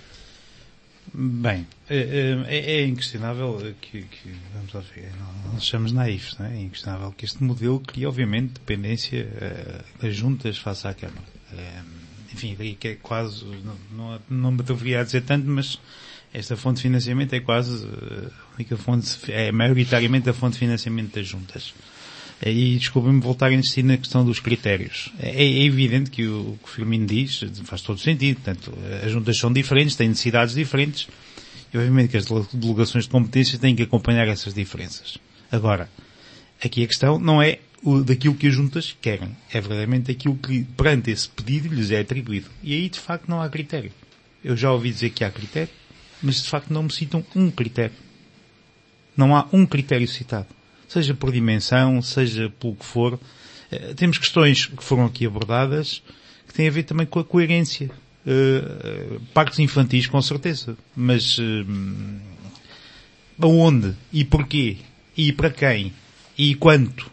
Bem, é inquestionável que vamos lá ver, não sejamos naivos, não é? É inquestionável que este modelo cria, obviamente, dependência das juntas face à Câmara. Enfim, que é quase, não me atreveria a dizer tanto, mas esta fonte de financiamento é quase a única fonte, é maioritariamente a fonte de financiamento das juntas. E desculpem-me voltar a insistir na questão dos critérios. É evidente que o que o Firmino diz faz todo sentido. Portanto, as juntas são diferentes, têm necessidades diferentes e obviamente que as delegações de competências têm que acompanhar essas diferenças. Agora, aqui a questão não é daquilo que as juntas querem. É verdadeiramente aquilo que, perante esse pedido, lhes é atribuído. E aí, de facto, não há critério. Eu já ouvi dizer que há critério, mas de facto não me citam um critério. Não há um critério citado. Seja por dimensão, seja pelo que for. Temos questões que foram aqui abordadas que têm a ver também com a coerência. Parques infantis, com certeza. Mas aonde? E porquê? E para quem? E quanto?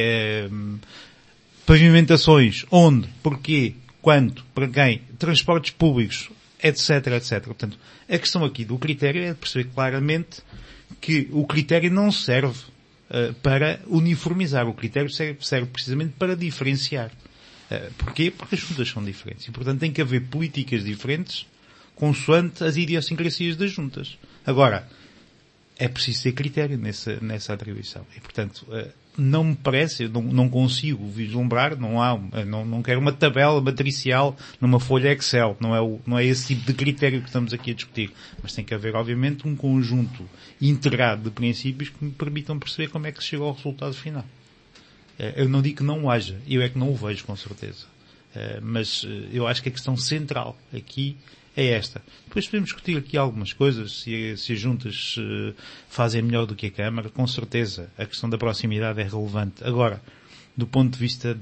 Pavimentações? Onde? Porquê? Quanto? Para quem? Transportes públicos? Etc, etc. Portanto, a questão aqui do critério é de perceber claramente que o critério não serve para uniformizar. O critério serve precisamente para diferenciar. Porquê? Porque as juntas são diferentes. E, portanto, tem que haver políticas diferentes consoante as idiosincrasias das juntas. Agora, é preciso ter critério nessa atribuição. E, portanto, não me parece, eu não consigo vislumbrar, não quero uma tabela matricial numa folha Excel. Não é esse tipo de critério que estamos aqui a discutir. Mas tem que haver, obviamente, um conjunto integrado de princípios que me permitam perceber como é que se chega ao resultado final. Eu não digo que não o haja, eu é que não o vejo, com certeza. Mas eu acho que a questão central aqui é esta. Depois podemos discutir aqui algumas coisas, se as juntas fazem melhor do que a Câmara, com certeza. A questão da proximidade é relevante. Agora, do ponto de vista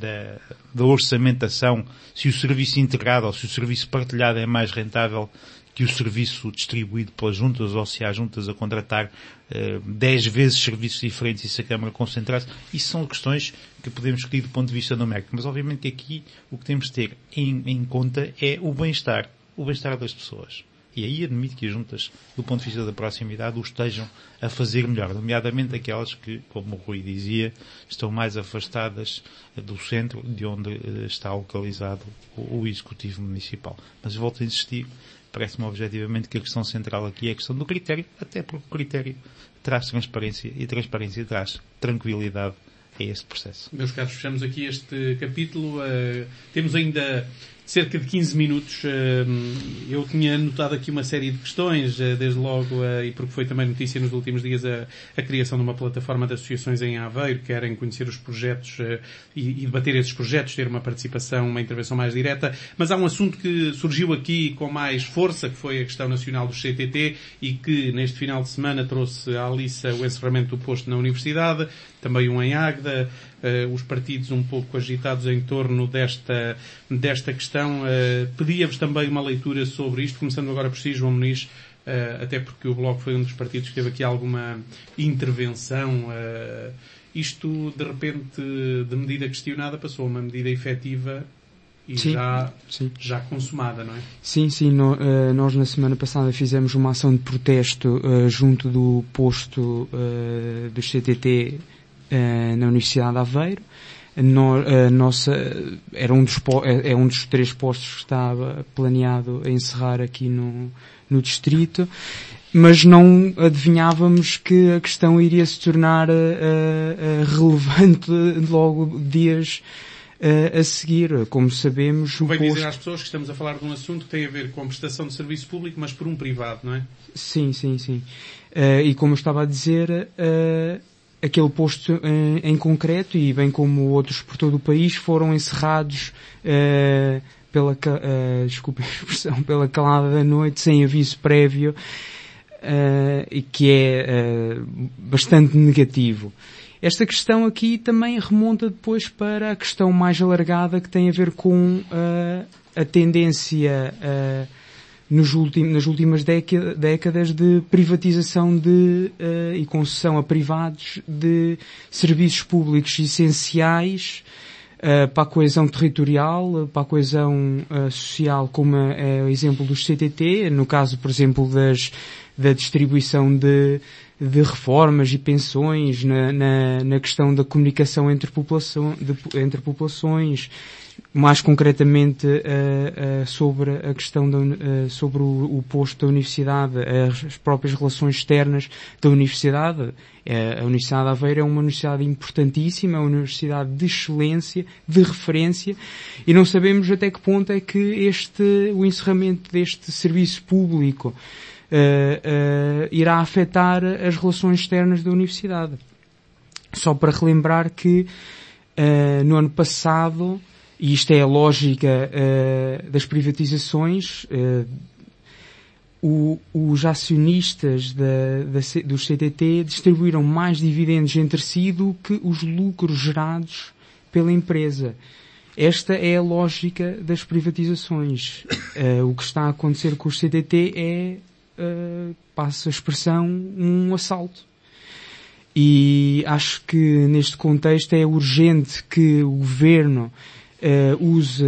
da orçamentação, se o serviço integrado ou se o serviço partilhado é mais rentável que o serviço distribuído pelas juntas, ou se há juntas a contratar 10 vezes serviços diferentes e se a Câmara concentrar-se, isso são questões que podemos discutir do ponto de vista numérico. Mas obviamente que aqui o que temos de ter em conta é o bem-estar das pessoas. E aí admito que as juntas, do ponto de vista da proximidade, o estejam a fazer melhor, nomeadamente aquelas que, como o Rui dizia, estão mais afastadas do centro, de onde está localizado o Executivo Municipal. Mas volto a insistir, parece-me objetivamente que a questão central aqui é a questão do critério, até porque o critério traz transparência e transparência traz tranquilidade a esse processo. Meus caros, fechamos aqui este capítulo. Temos ainda cerca de 15 minutos. Eu tinha anotado aqui uma série de questões, desde logo, e porque foi também notícia nos últimos dias, a criação de uma plataforma de associações em Aveiro, que querem conhecer os projetos e debater esses projetos, ter uma participação, uma intervenção mais direta. Mas há um assunto que surgiu aqui com mais força, que foi a questão nacional do CTT, e que neste final de semana trouxe à Aliça o encerramento do posto na Universidade, também um em Águeda, os partidos um pouco agitados em torno desta questão. Pedia-vos também uma leitura sobre isto, começando agora por si, João Muniz, até porque o Bloco foi um dos partidos que teve aqui alguma intervenção. Isto, de repente, de medida questionada, passou a uma medida efetiva e sim. Já consumada, não é? Sim. Nós na semana passada fizemos uma ação de protesto junto do posto do CTT na Universidade de Aveiro. Era um dos 3 postos que estava planeado a encerrar aqui no distrito, mas não adivinhávamos que a questão iria se tornar relevante logo dias a seguir. Como sabemos, Convém dizer às pessoas que estamos a falar de um assunto que tem a ver com prestação de serviço público, mas por um privado, não é? Sim. E como eu estava a dizer, aquele posto em concreto, e bem como outros por todo o país, foram encerrados desculpe a expressão, pela calada da noite, sem aviso prévio, e que é bastante negativo. Esta questão aqui também remonta depois para a questão mais alargada, que tem a ver com a tendência nas últimas décadas de privatização e concessão a privados de serviços públicos essenciais, para a coesão territorial, para a coesão social, como é o exemplo dos CTT, no caso, por exemplo, da distribuição de reformas e pensões, na questão da comunicação entre populações, mais concretamente sobre a questão sobre o posto da universidade, as próprias relações externas da universidade. A Universidade de Aveiro é uma universidade importantíssima, é uma universidade de excelência, de referência, e não sabemos até que ponto é que o encerramento deste serviço público irá afetar as relações externas da universidade. Só para relembrar que no ano passado, e isto é a lógica das privatizações, os acionistas dos CTT distribuíram mais dividendos entre si do que os lucros gerados pela empresa. Esta é a lógica das privatizações. O que está a acontecer com os CTT é, passa a expressão, um assalto. E acho que neste contexto é urgente que o Governo use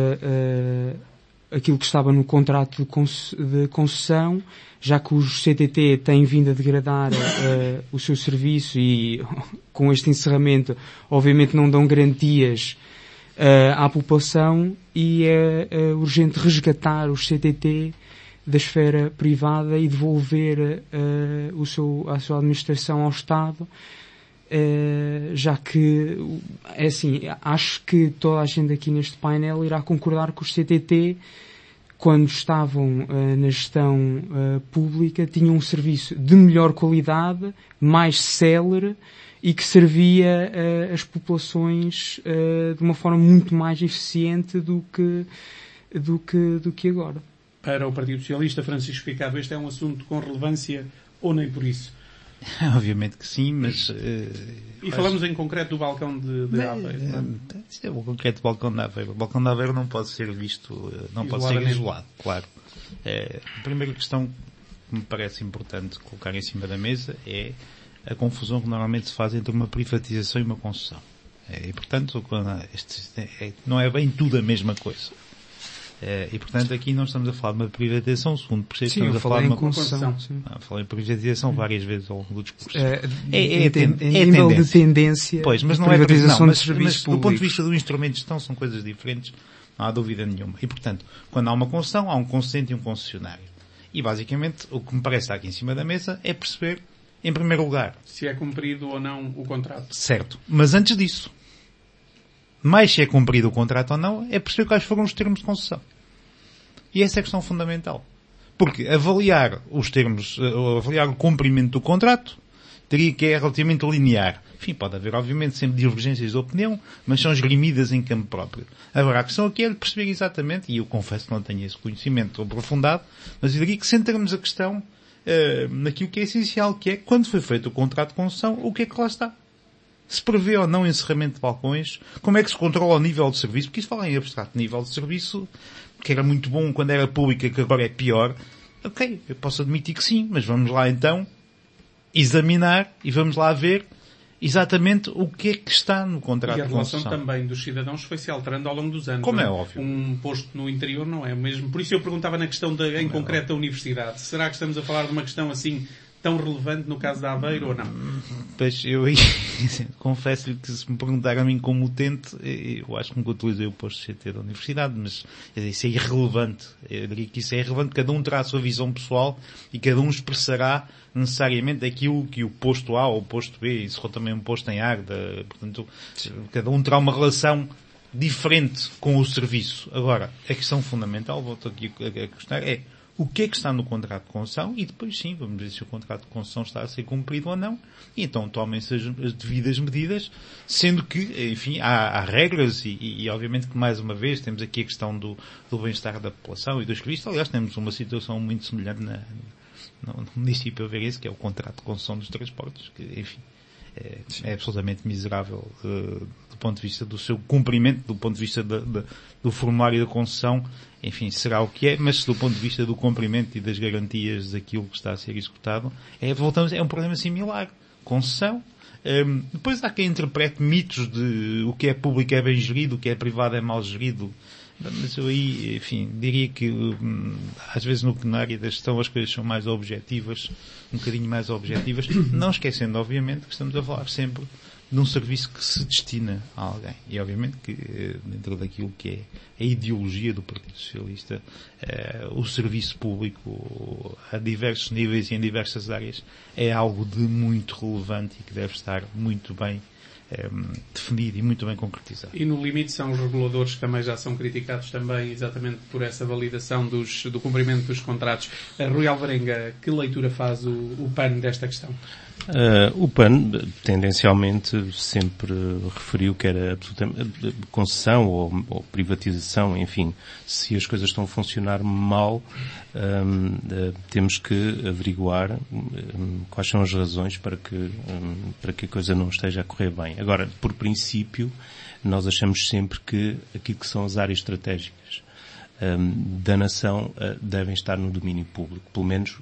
aquilo que estava no contrato de concessão, já que os CTT têm vindo a degradar o seu serviço e com este encerramento obviamente não dão garantias à população, e é urgente resgatar os CTT da esfera privada e devolver a sua administração ao Estado, já que, é assim, acho que toda a gente aqui neste painel irá concordar que os CTT, quando estavam na gestão pública, tinham um serviço de melhor qualidade, mais célere, e que servia as populações de uma forma muito mais eficiente do que agora. Para o Partido Socialista, Francisco Picado, este é um assunto com relevância ou nem por isso? Obviamente que sim, mas... E falamos em concreto do balcão de Aveiro. Isto é o concreto do balcão de Aveiro. O balcão de Aveiro não pode ser visto, não pode ser isolado, claro. A primeira questão que me parece importante colocar em cima da mesa é a confusão que normalmente se faz entre uma privatização e uma concessão. E, portanto, não é bem tudo a mesma coisa. E, portanto, aqui não estamos a falar de uma privatização, segundo percebo, estamos a falar de uma concessão. Falei em privatização várias vezes ao longo do discurso. É nível de tendência. Pois, mas não é privatização de serviços públicos. Do ponto de vista do instrumento de gestão, são coisas diferentes, não há dúvida nenhuma. E, portanto, quando há uma concessão, há um concedente e um concessionário. E, basicamente, o que me parece estar aqui em cima da mesa é perceber, em primeiro lugar, se é cumprido ou não o contrato. Certo. Mas antes disso, mais se é cumprido o contrato ou não, é perceber quais foram os termos de concessão. E essa é a questão fundamental. Porque avaliar os termos, avaliar o cumprimento do contrato, teria que é relativamente linear. Enfim, pode haver, obviamente, sempre divergências de opinião, mas são esgrimidas em campo próprio. Agora, a questão aqui é de perceber exatamente, e eu confesso que não tenho esse conhecimento aprofundado, mas eu diria que centramos a questão naquilo que é essencial, que é, quando foi feito o contrato de concessão, o que é que lá está? Se prevê ou não o encerramento de balcões? Como é que se controla o nível de serviço? Porque isso fala em abstrato, nível de serviço, que era muito bom quando era pública, que agora é pior. Ok, eu posso admitir que sim, mas vamos lá então examinar e vamos lá ver exatamente o que é que está no contrato de concessão. E a relação também dos cidadãos foi se alterando ao longo dos anos. Como é óbvio. Um posto no interior não é o mesmo. Por isso eu perguntava na questão em concreto da universidade. Será que estamos a falar de uma questão assim tão relevante no caso da Aveiro ou não? Pois, eu confesso-lhe que se me perguntar a mim como utente, eu acho que nunca utilizei o posto de CT da universidade, mas isso é irrelevante. Eu diria que isso é irrelevante. Cada um terá a sua visão pessoal e cada um expressará necessariamente aquilo que o posto A ou o posto B, e se for também um posto em Águeda, portanto, cada um terá uma relação diferente com o serviço. Agora, a questão fundamental, volto aqui a questionar, é o que é que está no contrato de concessão e depois sim, vamos ver se o contrato de concessão está a ser cumprido ou não, e então tomem-se as devidas medidas, sendo que, enfim, há regras e obviamente que mais uma vez temos aqui a questão do bem-estar da população e dos serviços. Aliás, temos uma situação muito semelhante no município Aveirense, que é o contrato de concessão dos transportes, que, enfim, é absolutamente miserável do ponto de vista do seu cumprimento, do ponto de vista do formulário da concessão. Enfim, será o que é, mas do ponto de vista do cumprimento e das garantias daquilo que está a ser executado, é um problema similar. concessão. Depois há quem interprete mitos de o que é público é bem gerido, o que é privado é mal gerido. Mas eu aí, enfim, diria que às vezes na área da gestão as coisas são mais objetivas, um bocadinho mais objetivas, não esquecendo, obviamente, que estamos a falar sempre de um serviço que se destina a alguém. E obviamente que dentro daquilo que é a ideologia do Partido Socialista, o serviço público a diversos níveis e em diversas áreas é algo de muito relevante e que deve estar muito bem definido e muito bem concretizado. E no limite são os reguladores que também já são criticados também exatamente por essa validação do cumprimento dos contratos. Rui Alvarenga, que leitura faz o PAN desta questão? O PAN, tendencialmente, sempre referiu que era absolutamente concessão ou privatização, enfim, se as coisas estão a funcionar mal, temos que averiguar quais são as razões para que a coisa não esteja a correr bem. Agora, por princípio, nós achamos sempre que aquilo que são as áreas estratégicas da nação devem estar no domínio público. Pelo menos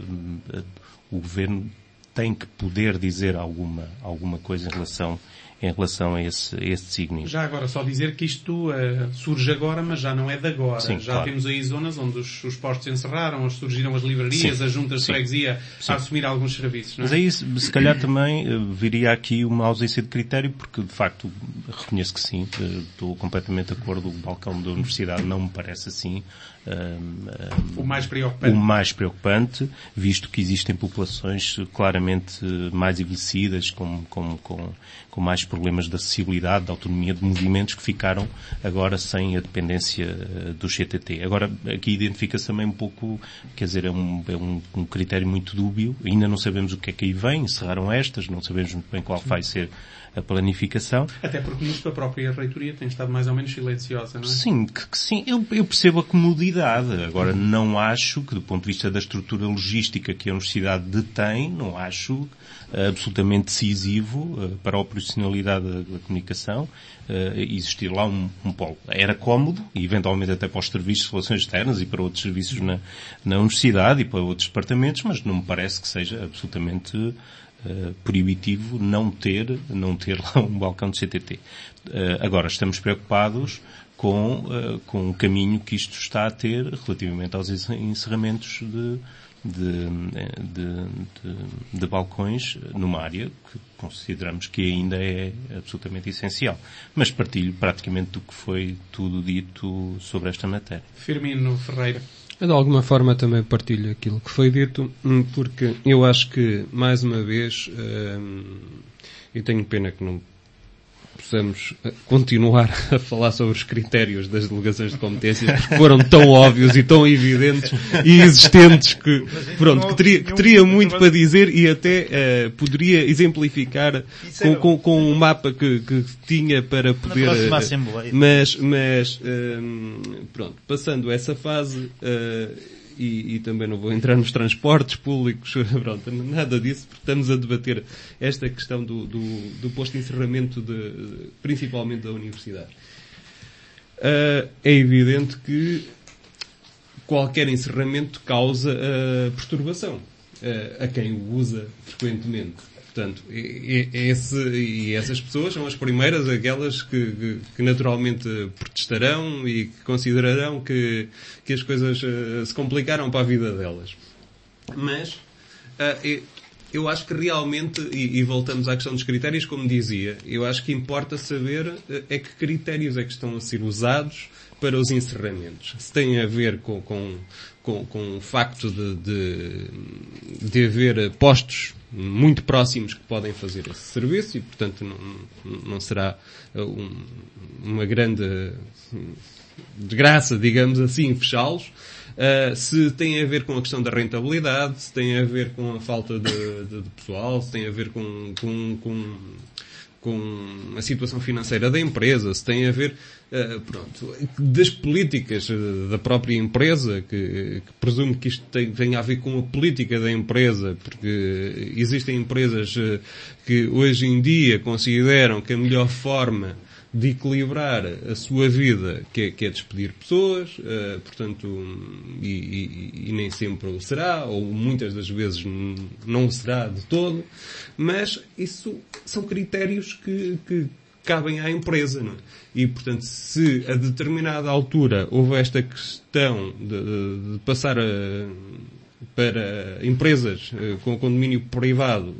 o Governo tem que poder dizer alguma coisa em relação a esse desígnio. Já agora, só dizer que isto surge agora, mas já não é de agora. Sim, já claro. temos aí zonas onde os postos encerraram, onde surgiram as livrarias, Sim. as juntas de freguesia a assumir alguns serviços. Não é? Mas aí, se calhar também viria aqui uma ausência de critério, porque de facto reconheço que sim, estou completamente de acordo, o balcão da universidade não me parece assim o mais preocupante, visto que existem populações claramente mais envelhecidas, com mais problemas de acessibilidade, de autonomia de movimentos, que ficaram agora sem a dependência do CTT. Agora, aqui identifica-se também um pouco, quer dizer, é um critério muito dúbio, ainda não sabemos o que é que aí vem, encerraram estas, não sabemos muito bem qual vai ser a planificação. Até porque nisto a própria reitoria tem estado mais ou menos silenciosa, não é? Sim, que sim. Eu percebo a comodidade. Agora, não acho que, do ponto de vista da estrutura logística que a universidade detém, não acho absolutamente decisivo para a operacionalidade da comunicação existir lá um polo. Era cómodo, e eventualmente até para os serviços de relações externas e para outros serviços na universidade e para outros departamentos, mas não me parece que seja absolutamente proibitivo não ter lá um balcão de CTT. Agora, estamos preocupados com o caminho que isto está a ter relativamente aos encerramentos de balcões numa área que consideramos que ainda é absolutamente essencial. Mas partilho praticamente do que foi tudo dito sobre esta matéria. Firmino Ferreira. Eu, de alguma forma, também partilho aquilo que foi dito, porque eu acho que, mais uma vez, e tenho pena que não possamos continuar a falar sobre os critérios das delegações de competências, porque foram tão óbvios e tão evidentes e existentes que, pronto, que teria muito para dizer e até poderia exemplificar com um mapa que tinha para poder... Na próxima Assembleia. Mas pronto, passando essa fase... E também não vou entrar nos transportes públicos, pronto, nada disso, porque estamos a debater esta questão do posto de encerramento principalmente da universidade. É evidente que qualquer encerramento causa perturbação a quem o usa frequentemente. Portanto, essas pessoas são as primeiras, aquelas que naturalmente protestarão e que considerarão que as coisas se complicaram para a vida delas. Mas eu acho que realmente, e voltamos à questão dos critérios, como dizia, eu acho que importa saber que critérios é que estão a ser usados para os encerramentos. Se tem a ver com o facto de haver postos muito próximos que podem fazer esse serviço e, portanto, não será uma grande desgraça, digamos assim, fechá-los. Se tem a ver com a questão da rentabilidade, se tem a ver com a falta de pessoal, se tem a ver com a situação financeira da empresa, se tem a ver, das políticas da própria empresa, que presumo que isto tem a ver com a política da empresa, porque existem empresas que hoje em dia consideram que a melhor forma de equilibrar a sua vida, que é despedir pessoas, portanto, e nem sempre o será, ou muitas das vezes não o será de todo, mas isso são critérios que cabem à empresa, não é? E, portanto, se a determinada altura houve esta questão de passar para empresas com domínio privado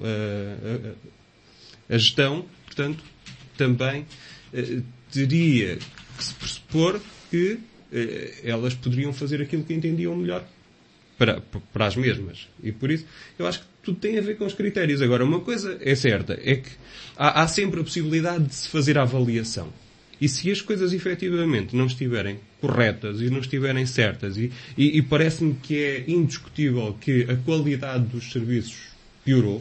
a gestão, portanto, também teria que se pressupor que elas poderiam fazer aquilo que entendiam melhor para as mesmas. E por isso, eu acho que tudo tem a ver com os critérios. Agora, uma coisa é certa, é que há sempre a possibilidade de se fazer a avaliação. E se as coisas efetivamente não estiverem corretas e não estiverem certas, e parece-me que é indiscutível que a qualidade dos serviços piorou,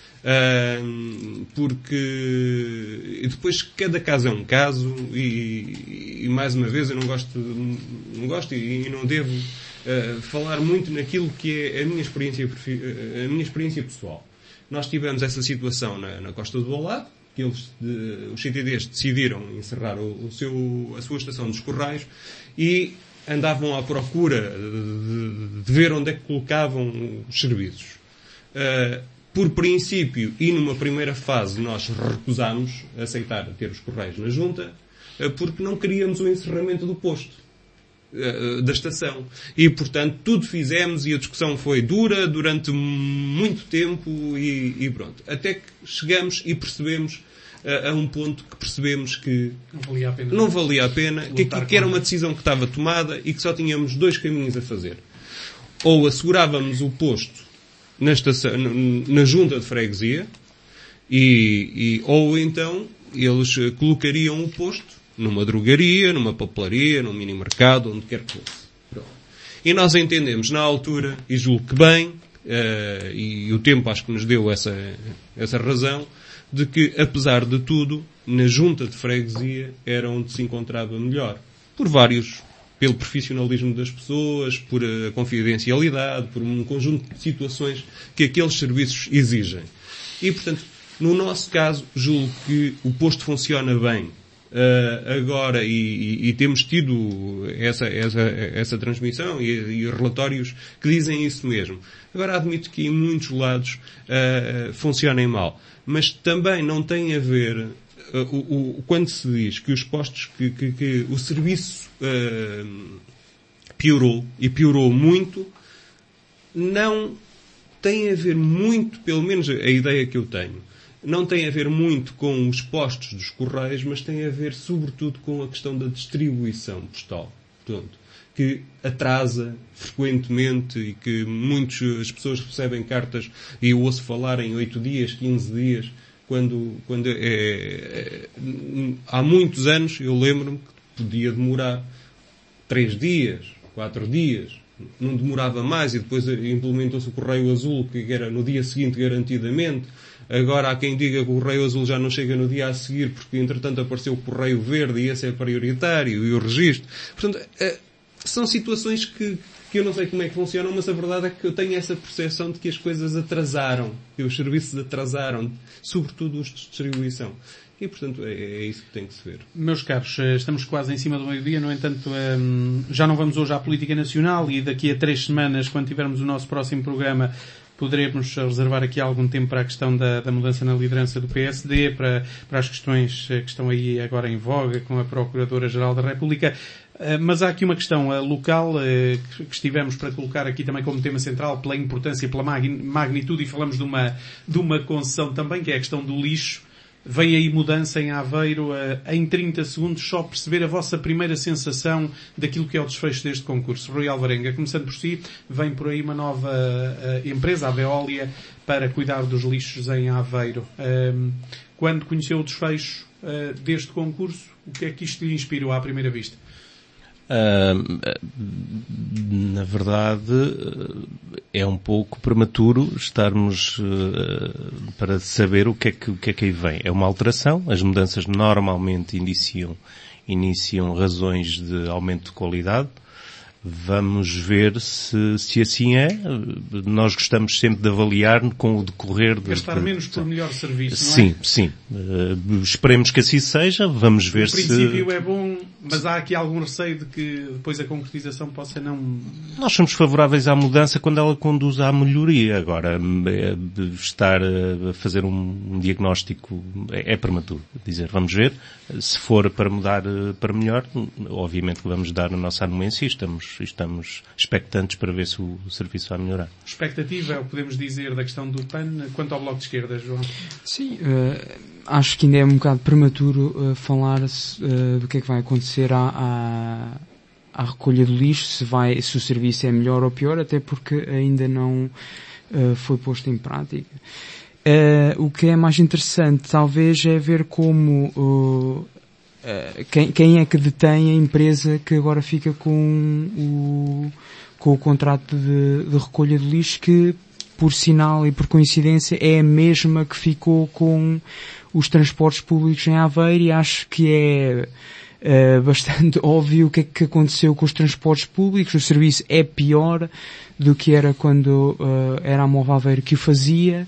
porque depois cada caso é um caso, e mais uma vez eu não gosto e não devo falar muito naquilo que é a minha experiência pessoal. Nós tivemos essa situação na Costa do Alado, que os CTDs decidiram encerrar a sua estação dos Correios e andavam à procura de ver onde é que colocavam os serviços. Por princípio, e numa primeira fase, nós recusámos aceitar ter os Correios na Junta, porque não queríamos o encerramento do posto, da estação. E, portanto, tudo fizemos e a discussão foi dura durante muito tempo e pronto. Até que chegamos e percebemos a um ponto que percebemos que não valia a pena, que era uma decisão que estava tomada e que só tínhamos 2 caminhos a fazer. Ou assegurávamos o posto na junta de freguesia, ou então eles colocariam o posto numa drogaria, numa papelaria, num mini-mercado, onde quer que fosse. Pronto. E nós entendemos na altura, e julgo que bem, e o tempo acho que nos deu essa razão, de que, apesar de tudo, na junta de freguesia era onde se encontrava melhor. Pelo profissionalismo das pessoas, por a confidencialidade, por um conjunto de situações que aqueles serviços exigem. E, portanto, no nosso caso, julgo que o posto funciona bem. Agora, e temos tido essa transmissão e relatórios que dizem isso mesmo. Agora, admito que em muitos lados funcionem mal. Mas também não tem a ver, quando se diz que os postos, que o serviço piorou, e piorou muito, não tem a ver muito, pelo menos a ideia que eu tenho, não tem a ver muito com os postos dos Correios, mas tem a ver sobretudo com a questão da distribuição postal. Portanto, que atrasa frequentemente e que as pessoas recebem cartas, e eu ouço falar em 8 dias, 15 dias, quando há muitos anos eu lembro-me que podia demorar 3 dias, 4 dias, não demorava mais, e depois implementou-se o Correio Azul, que era no dia seguinte garantidamente. Agora há quem diga que o Correio Azul já não chega no dia a seguir, porque entretanto apareceu o Correio Verde e esse é prioritário, e o registro. Portanto, são situações que eu não sei como é que funcionam, mas a verdade é que eu tenho essa percepção de que as coisas atrasaram, que os serviços atrasaram, sobretudo os de distribuição. E, portanto, é isso que tem que se ver. Meus caros, estamos quase em cima do meio-dia, no entanto, já não vamos hoje à política nacional, e daqui a 3 semanas, quando tivermos o nosso próximo programa, poderemos reservar aqui algum tempo para a questão da mudança na liderança do PSD, para as questões que estão aí agora em voga com a Procuradora-Geral da República. Mas há aqui uma questão local que estivemos para colocar aqui também como tema central, pela importância, pela magnitude, e falamos de uma concessão também, que é a questão do lixo. Vem aí mudança em Aveiro. Em 30 segundos, só perceber a vossa primeira sensação daquilo que é o desfecho deste concurso. Rui Alvarenga, começando por si, vem por aí uma nova empresa, a Veolia, para cuidar dos lixos em Aveiro. Quando conheceu o desfecho deste concurso, o que é que isto lhe inspirou à primeira vista? Na verdade, é um pouco prematuro estarmos para saber o que é que aí vem. É uma alteração. As mudanças normalmente iniciam razões de aumento de qualidade. Vamos ver se assim é. Nós gostamos sempre de avaliar com o decorrer... Gastar menos por melhor serviço, sim, não é? Sim. Esperemos que assim seja. Vamos ver se... O princípio é bom, mas há aqui algum receio de que depois a concretização possa não... Nós somos favoráveis à mudança quando ela conduz à melhoria. Agora, estar a fazer um diagnóstico é prematuro. Dizer, vamos ver. Se for para mudar para melhor, obviamente que vamos dar a nossa anuência e estamos expectantes para ver se o serviço vai melhorar. Expectativa é o que podemos dizer da questão do PAN quanto ao Bloco de Esquerda, João? Sim, acho que ainda é um bocado prematuro falar do que é que vai acontecer à recolha do lixo, se o serviço é melhor ou pior, até porque ainda não foi posto em prática. O que é mais interessante talvez é ver como quem é que detém a empresa que agora fica com o contrato de recolha de lixo, que por sinal e por coincidência é a mesma que ficou com os transportes públicos em Aveiro, e acho que é bastante óbvio o que é que aconteceu com os transportes públicos. O serviço é pior do que era quando era a Mova Aveiro que o fazia.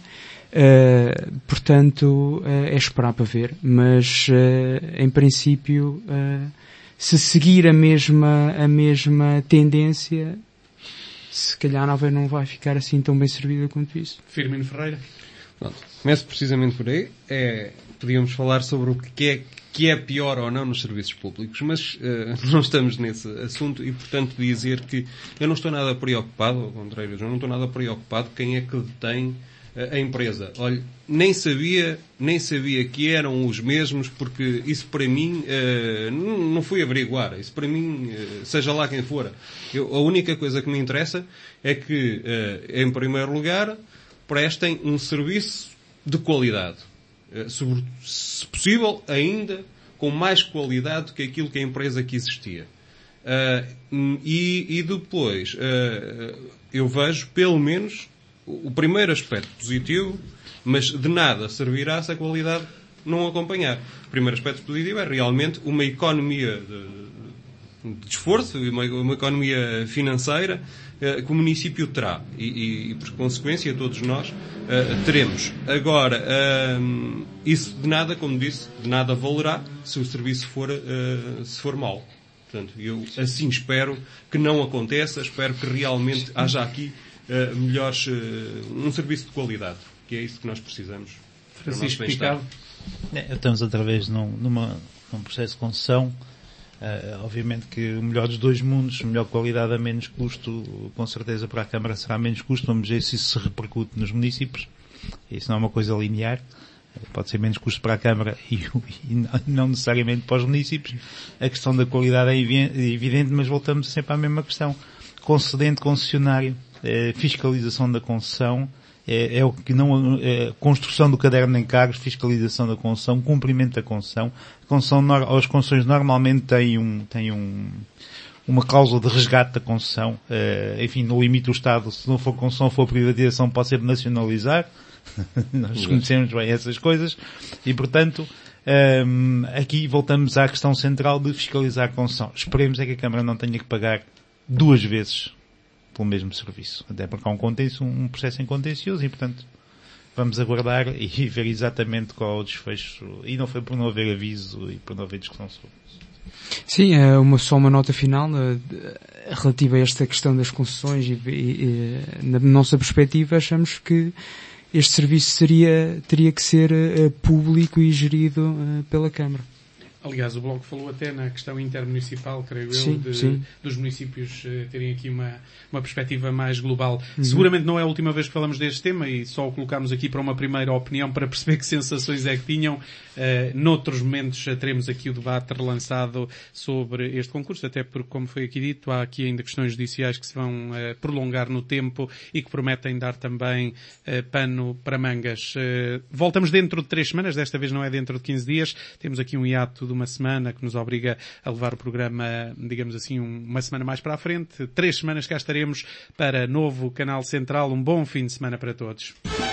Portanto, é esperar para ver, mas em princípio, se seguir a mesma tendência, se calhar a Aveiro não vai ficar assim tão bem servida quanto isso. Firmino Ferreira. Pronto, começo precisamente por aí. Podíamos falar sobre o que é pior ou não nos serviços públicos, mas não estamos nesse assunto e, portanto, dizer que eu não estou nada preocupado, ao contrário, eu não estou nada preocupado quem é que detém a empresa. Olha, nem sabia que eram os mesmos, porque isso para mim não fui averiguar. Isso para mim, seja lá quem for. A única coisa que me interessa é que, em primeiro lugar, prestem um serviço de qualidade. Se possível, ainda com mais qualidade do que aquilo que a empresa que existia. E depois, eu vejo, pelo menos, o primeiro aspecto positivo, mas de nada servirá se a qualidade não acompanhar. O primeiro aspecto positivo é realmente uma economia de esforço, uma economia financeira que o município terá. E por consequência, todos nós teremos. Agora, isso de nada, como disse, de nada valerá se o serviço se for mau. Portanto, eu assim espero que não aconteça, espero que realmente haja aqui melhores, um serviço de qualidade, que é isso que nós precisamos. Francisco Picado. Estamos outra vez num processo de concessão. Obviamente que o melhor dos dois mundos, melhor qualidade a menos custo, com certeza para a Câmara será menos custo. Vamos ver se isso se repercute nos municípios. Isso não é uma coisa linear. Pode ser menos custo para a Câmara e não necessariamente para os municípios. A questão da qualidade é evidente, mas voltamos sempre à mesma questão. Concedente, concessionário, fiscalização da concessão, é o que não, construção do caderno de encargos, fiscalização da concessão, cumprimento da concessão. As concessões normalmente têm uma cláusula de resgate da concessão. Enfim, no limite do Estado, se não for concessão, for privatização, pode sempre nacionalizar. Nós conhecemos bem essas coisas. E, portanto, aqui voltamos à questão central de fiscalizar a concessão. Esperemos é que a Câmara não tenha que pagar 2 vezes pelo mesmo serviço. Até porque há um processo em contencioso e, portanto, vamos aguardar e ver exatamente qual é o desfecho. E não foi por não haver aviso e por não haver discussão sobre isso. Sim, só uma nota final relativa a esta questão das concessões e na nossa perspectiva achamos que este serviço teria que ser público e gerido pela Câmara. Aliás, o Bloco falou até na questão intermunicipal, creio eu, sim. Dos municípios terem aqui uma perspectiva mais global. Seguramente não é a última vez que falamos deste tema e só o colocámos aqui para uma primeira opinião para perceber que sensações é que tinham. Noutros momentos teremos aqui o debate relançado sobre este concurso, até porque, como foi aqui dito, há aqui ainda questões judiciais que se vão prolongar no tempo e que prometem dar também pano para mangas. Voltamos dentro de 3 semanas, desta vez não é dentro de 15 dias. Temos aqui um hiato de uma semana que nos obriga a levar o programa, digamos assim, uma semana mais para a frente. 3 semanas cá estaremos para novo Canal Central. Um bom fim de semana para todos.